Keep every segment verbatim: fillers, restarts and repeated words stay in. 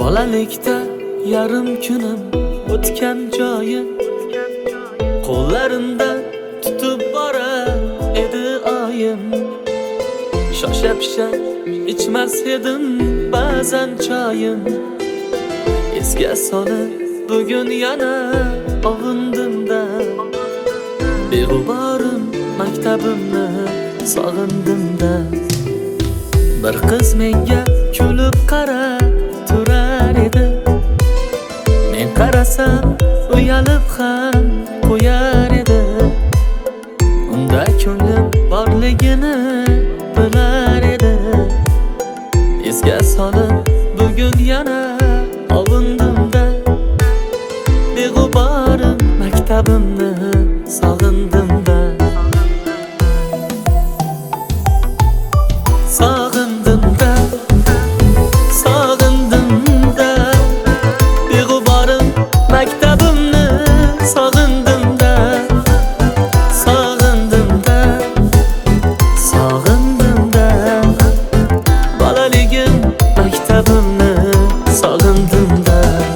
Bolalikda yarim kunim o'tgan joyim, qo'llarimda tutib borar edi oyim. Shosha-pisha ichmas edim ba'zan choyim. Esga solib bugun yana og'indimda, beg'uborim maktabimni sog'indimda. Bir qiz menga kulib qarab turar edi, men qarasam uyalib ham qo'yar edi. Unda ko'nglim borligini bilar edi. Esga solib bugun yana ovundimda, beg'uborim maktabimni sog'indimda. Sog'indimda, sog'indimda, beg'uborim maktabimni sog'indimda. Sog'indimda, sog'indimda, bolaligim maktabimni sog'indimda.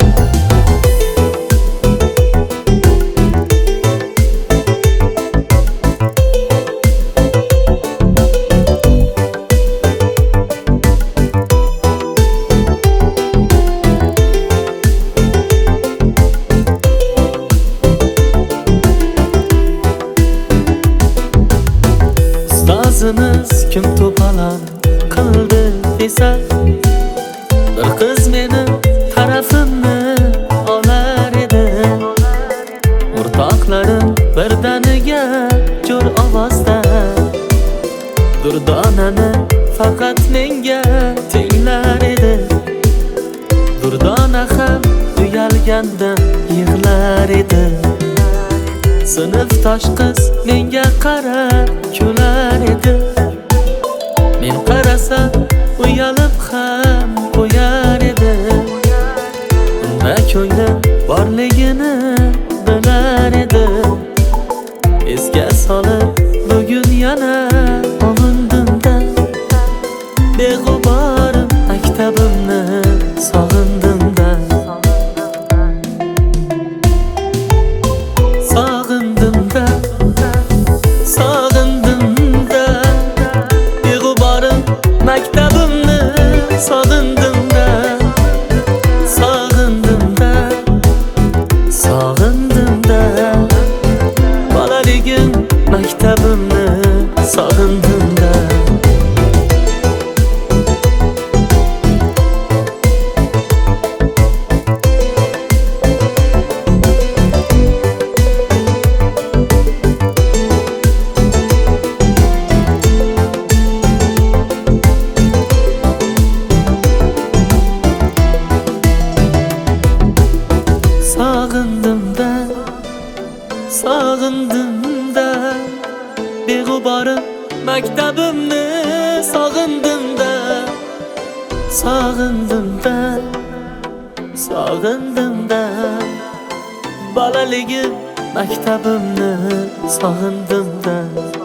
Ustozimiz kim to'polon qildi desa, bir qiz meni tarafimni olar edi. O'rtoqlarim birdaniga jo'r ovozda Durdonani faqat menga tinglar edi. Durdona ham uyalgandan yig'lar edi. Sinfdosh qiz menga qarab kular edi. Men qarasam uyalib ham qo'yar edi. Unda ko'nglim borligini bilar edi. Esga solib bugun yana ovundimda, beg'uborim maktabimni sog'indimda. Sog'indimda, sog'indimda, beg'uborim maktabimni sog'indimda. Sog'indimda, sog'indimda, bolaligim maktabimni sog'indimda. Sog'indimda, sog'indimda, beg'uborim maktabimni sog'indimda. Sog'indimda, sog'indimda, bolaligim maktabimni sog'indimda.